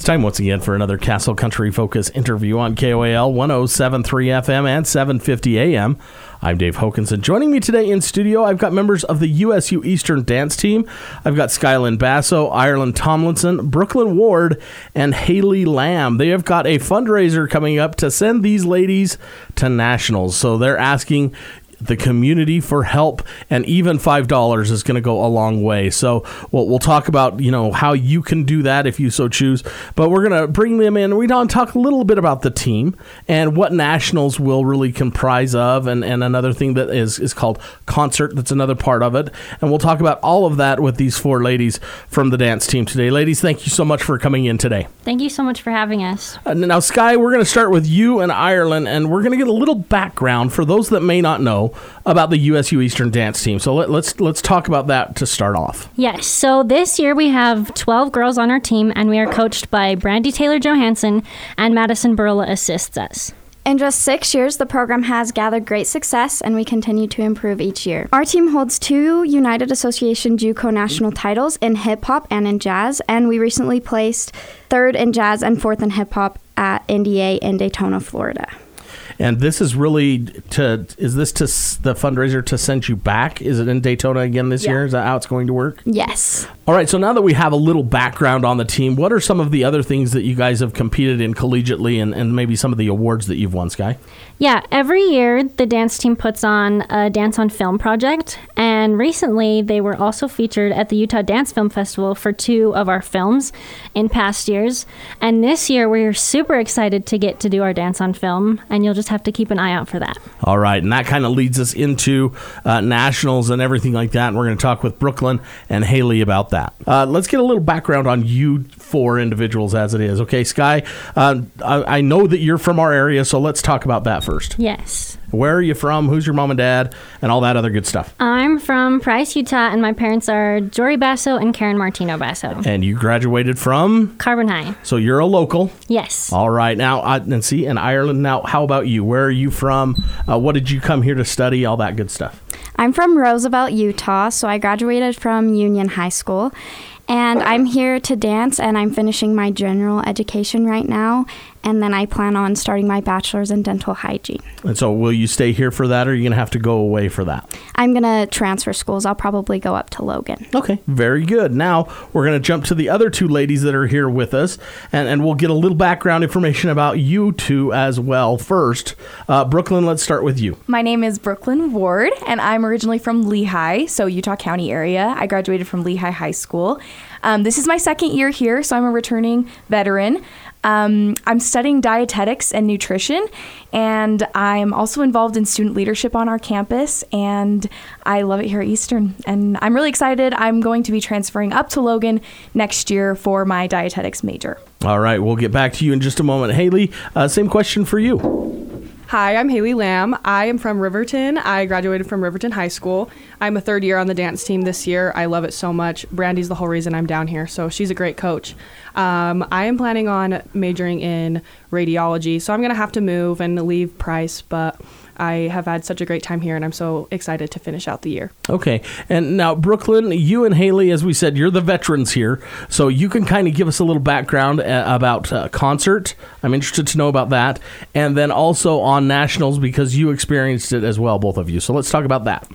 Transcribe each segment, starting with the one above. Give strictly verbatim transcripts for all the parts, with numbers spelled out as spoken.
It's time once again for another Castle Country Focus interview on K O A L one oh seven point three F M and seven fifty A M. I'm Dave Hokinson. Joining me today in studio, I've got members of the U S U Eastern Dance Team. I've got Skylyn Basso, Ireland Tomlinson, Brooklyn Ward, and Haley Lamb. They have got a fundraiser coming up to send these ladies to nationals. So they're asking the community for help, and even five dollars is going to go a long way. So we'll, we'll talk about, you know, how you can do that if you so choose. But we're going to bring them in. We're going to talk a little bit about the team and what nationals will really comprise of, and, and another thing that is, is called concert. That's another part of it. And we'll talk about all of that with these four ladies from the dance team today. Ladies, thank you so much for coming in today. Thank you so much for having us. Uh, now, Sky, we're going to start with you and Ireland, and we're going to get a little background for those that may not know about the U S U Eastern Dance Team. So let, let's let's talk about that to start off. Yes. So this year we have twelve girls on our team, and we are coached by Brandy Taylor Johansson, and Madison Barola assists us. In just six years, the program has gathered great success, and we continue to improve each year. Our team holds two United Association JUCO national titles in hip-hop and in jazz, and we recently placed third in jazz and fourth in hip-hop at N D A in Daytona, Florida. And this is really to, is this to the fundraiser to send you back? Is it in Daytona again this Yeah. year? Is that how it's going to work? Yes. All right, so now that we have a little background on the team, what are some of the other things that you guys have competed in collegiately, and, and maybe some of the awards that you've won, Sky? Yeah, every year the dance team puts on a Dance on Film project, and recently they were also featured at the Utah Dance Film Festival for two of our films in past years. And this year we're super excited to get to do our Dance on Film, and you'll just have to keep an eye out for that. All right, and that kind of leads us into uh, nationals and everything like that, and we're going to talk with Brooklyn and Haley about that. Uh, let's get a little background on you four individuals as it is. Okay, Sky, uh, I, I know that you're from our area, so let's talk about that first. Yes. Where are you from? Who's your mom and dad? And all that other good stuff. I'm from Price, Utah, and my parents are Jory Basso and Karen Martino Basso. And you graduated from? Carbon High. So you're a local. Yes. All right. Now, uh, and see, in Ireland, now, how about you? Where are you from? Uh, what did you come here to study? All that good stuff. I'm from Roosevelt, Utah, so I graduated from Union High School. And I'm here to dance, and I'm finishing my general education right now. And then I plan on starting my bachelor's in dental hygiene. And so will you stay here for that, or are you going to have to go away for that? I'm going to transfer schools. I'll probably go up to Logan. Okay, very good. Now we're going to jump to the other two ladies that are here with us, and, and we'll get a little background information about you two as well. First, uh, Brooklyn, let's start with you. My name is Brooklyn Ward, and I'm originally from Lehigh, so Utah County area. I graduated from Lehigh High School. Um, this is my second year here, so I'm a returning veteran. Um, I'm studying dietetics and nutrition, and I'm also involved in student leadership on our campus, and I love it here at Eastern. And I'm really excited. I'm going to be transferring up to Logan next year for my dietetics major. All right, we'll get back to you in just a moment. Haley, uh, same question for you. Hi, I'm Haley Lamb. I am from Riverton. I graduated from Riverton High School. I'm a third year on the dance team this year. I love it so much. Brandy's the whole reason I'm down here, so she's a great coach. Um, I am planning on majoring in radiology, so I'm going to have to move and leave Price, but I have had such a great time here, and I'm so excited to finish out the year. Okay. And now, Brooklyn, you and Haley, as we said, you're the veterans here, so you can kind of give us a little background uh, about uh, concert. I'm interested to know about that. And then also on nationals, because you experienced it as well, both of you. So let's talk about that.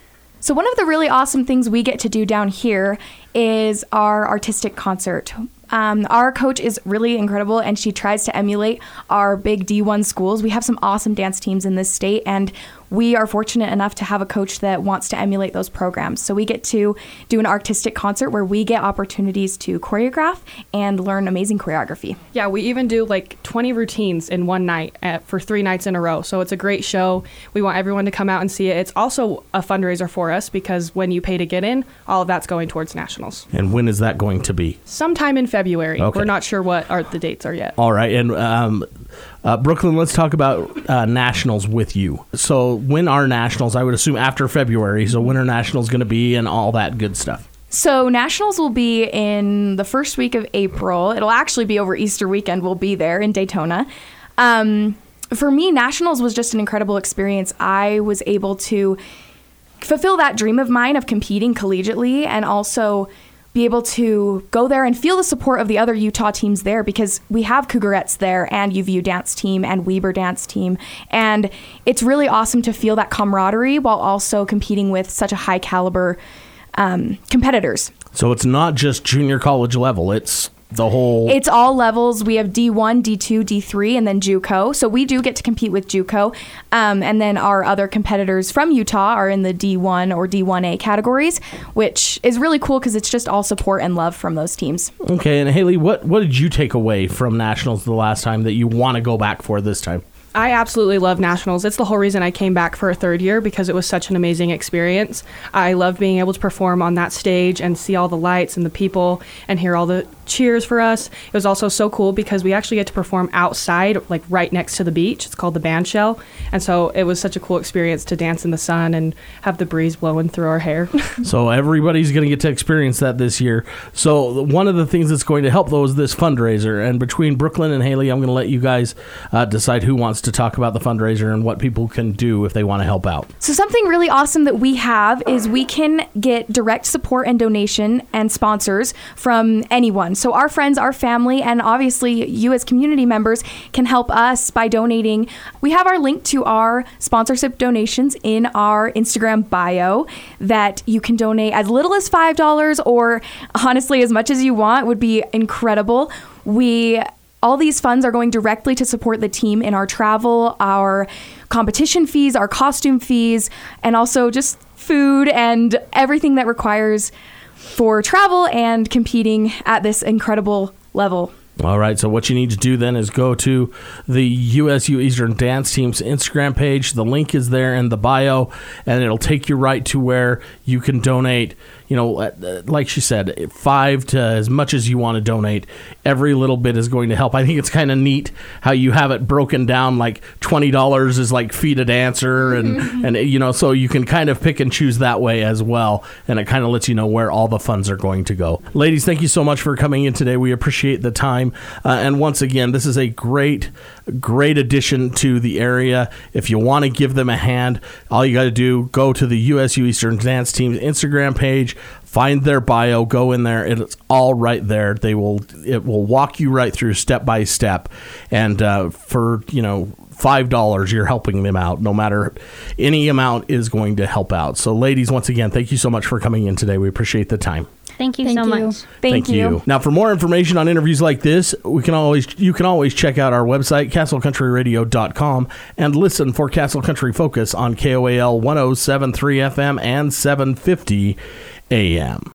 So one of the really awesome things we get to do down here is our artistic concert. Um, our coach is really incredible, and she tries to emulate our big D one schools. We have some awesome dance teams in this state, and we are fortunate enough to have a coach that wants to emulate those programs. So we get to do an artistic concert where we get opportunities to choreograph and learn amazing choreography. Yeah, we even do like twenty routines in one night at, for three nights in a row. So it's a great show. We want everyone to come out and see it. It's also a fundraiser for us, because when you pay to get in, all of that's going towards nationals. And when is that going to be? Sometime in February. Okay. We're not sure what are the dates are yet. All right. And um, uh, Brooklyn, let's talk about uh, nationals with you. So when are nationals? I would assume after February. So when are nationals going to be and all that good stuff? So nationals will be in the first week of April. It'll actually be over Easter weekend. We'll be there in Daytona. Um, for me, nationals was just an incredible experience. I was able to fulfill that dream of mine of competing collegiately, and also be able to go there and feel the support of the other Utah teams there, because we have Cougarettes there and U V U dance team and Weber dance team. And it's really awesome to feel that camaraderie while also competing with such a high caliber um, competitors. So it's not just junior college level. It's the whole... It's all levels. We have D one, D two, D three, and then JUCO. So we do get to compete with JUCO. Um, and then our other competitors from Utah are in the D one or D one A categories, which is really cool because it's just all support and love from those teams. Okay, and Haley, what, what did you take away from Nationals the last time that you want to go back for this time? I absolutely love Nationals. It's the whole reason I came back for a third year, because it was such an amazing experience. I love being able to perform on that stage and see all the lights and the people and hear all the cheers for us. It was also so cool because we actually get to perform outside, like right next to the beach. It's called the Band Shell. And so it was such a cool experience to dance in the sun and have the breeze blowing through our hair. So everybody's going to get to experience that this year. So one of the things that's going to help, though, is this fundraiser. And between Brooklyn and Haley, I'm going to let you guys uh, decide who wants to talk about the fundraiser and what people can do if they want to help out. So something really awesome that we have is we can get direct support and donation and sponsors from anyone. So our friends, our family, and obviously you as community members can help us by donating. We have our link to our sponsorship donations in our Instagram bio that you can donate as little as five dollars, or honestly as much as you want would be incredible. We All these funds are going directly to support the team in our travel, our competition fees, our costume fees, and also just food and everything that requires for travel and competing at this incredible level. All right, so what you need to do then is go to the U S U Eastern Dance Team's Instagram page. The link is there in the bio, and it'll take you right to where you can donate. You know, like she said, five to as much as you want to donate. Every little bit is going to help. I think it's kind of neat how you have it broken down, like twenty dollars is like feed a dancer, and, mm-hmm. and you know, so you can kind of pick and choose that way as well, and it kind of lets you know where all the funds are going to go. Ladies, thank you so much for coming in today. We appreciate the time. Uh, and once again, this is a great, great addition to the area. If you want to give them a hand, all you got to do, go to the U S U Eastern Dance Team's Instagram page, find their bio, go in there. It's all right there. They will, it will walk you right through step by step. And uh, for, you know, five dollars, you're helping them out. No matter, any amount is going to help out. So ladies, once again, thank you so much for coming in today. We appreciate the time. Thank you Thank so you. much. Thank, Thank you. you. Now, for more information on interviews like this, we can always you can always check out our website, castle country radio dot com, and listen for Castle Country Focus on K O A L one oh seven point three F M and seven fifty A M.